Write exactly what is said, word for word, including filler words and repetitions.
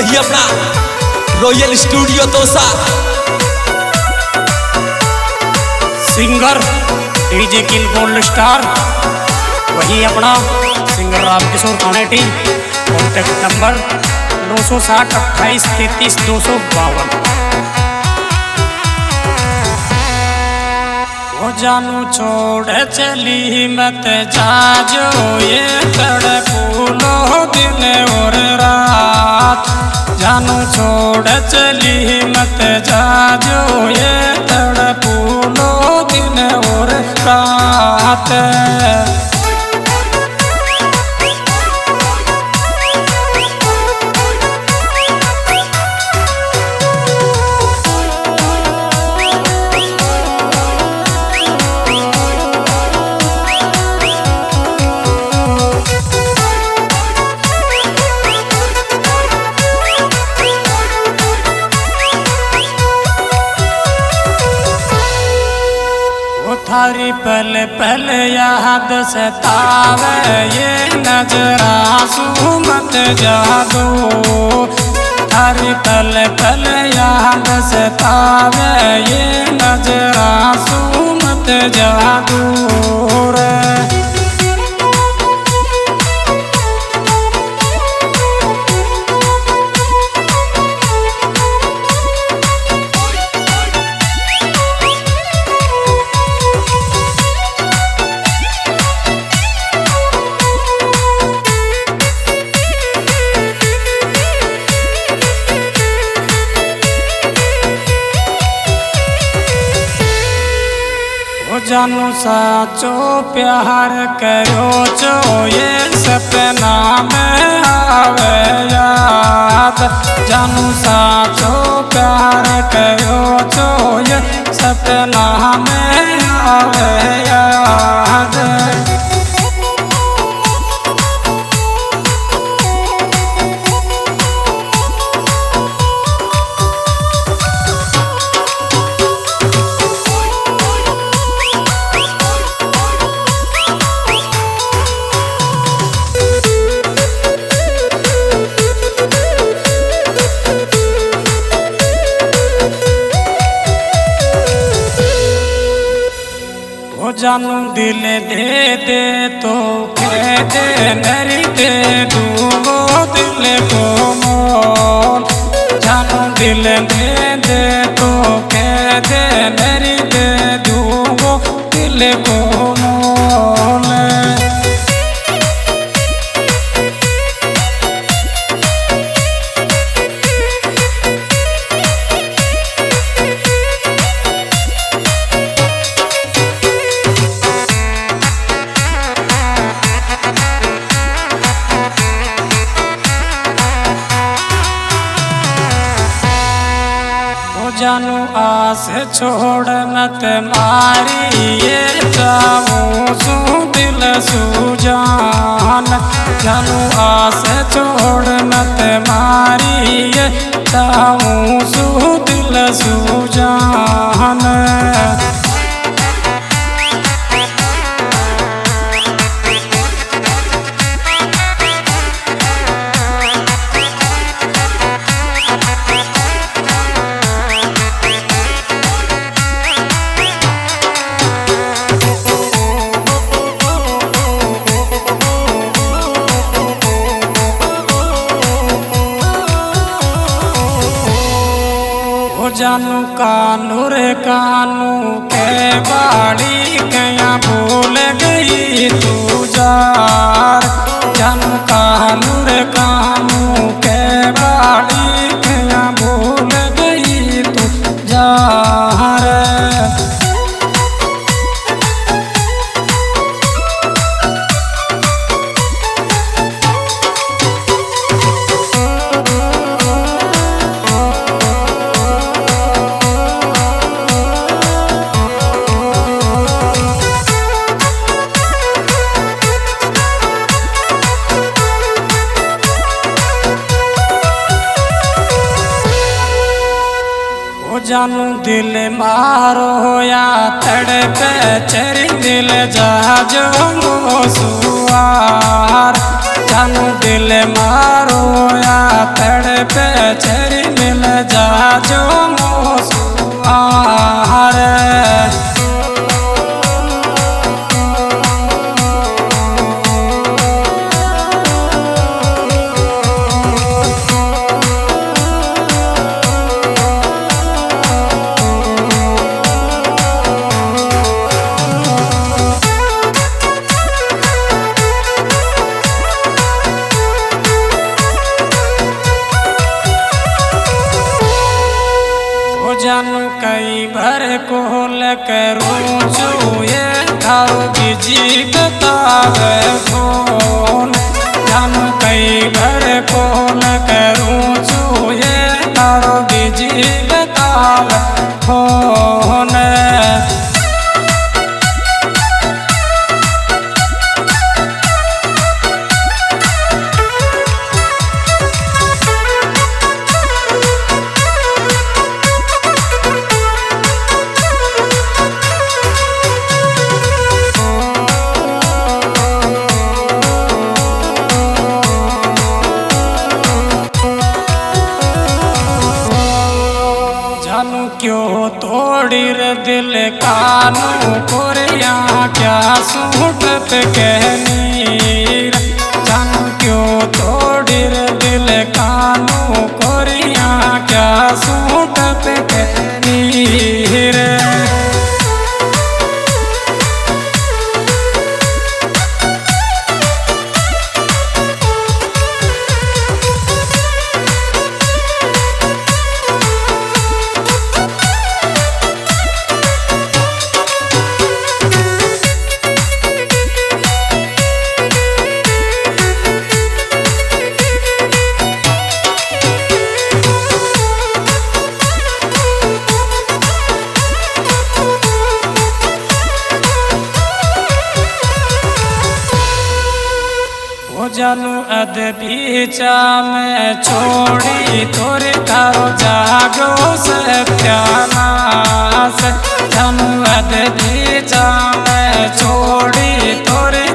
वही अपना royal studio तोसा singer DJ king gold star, वही अपना singer Ramkishor Kaneti. Contact number नौ सौ साठ अट्ठाईस तैतीस दो सौ बावन। वो जानू छोड़ चली मत जाजो, ये तड़पूलो दिन और रात। जानू छोड़ चली मत जाजो, ये तड़पूलो दिन और रात। थारी पल पल याद सतावे, ये नजरा सू मत जादो। थारी पल पल याद सतावे, ये नजरा सू मत जादो रे। जानू साचो प्यार करो चो, ये सपना में आवे याद। जानू साचो प्यार करो चो, ये सपना में आवे याद। जानू दिल दे दे तो कह दे, मेरी दे दूंगो दिल को मोल। जानू दिल दे दे तो कह दे, मेरी दे दूंगो दिल को मोल। जानू आस छोड़ मत मारी, ये चाहूँ सू दिल सुजान। जानू आस छोड़ मत मारी, ये चाहूँ सू दिल सुजान। जानू कानू रे कानू के बाड़ी कया भूल गई तू जार। जानू कानू रे कानू के बाड़ी कया भूल गई तू जार। जानू दिल मारो या तड़पे चरी दिल जहाजो सुआर। जानू दिल मारो या तड़पे करूं जो ये थारो बीजी बतावे फोन जान कई भर कौन करूं जो ये थारो बीजी बतावे फोन क्यों तोड़ी रे दिल कानू कोरिया क्या सूट पे कहनी जानू क्यों तोड़ी रे दिल कानू कोरिया क्या सूट पे कहनी रे जानू अद बीचा में छोड़ी तोरे तारो जागो सत्यानाश जानू अद बीचा में छोड़ी तोरे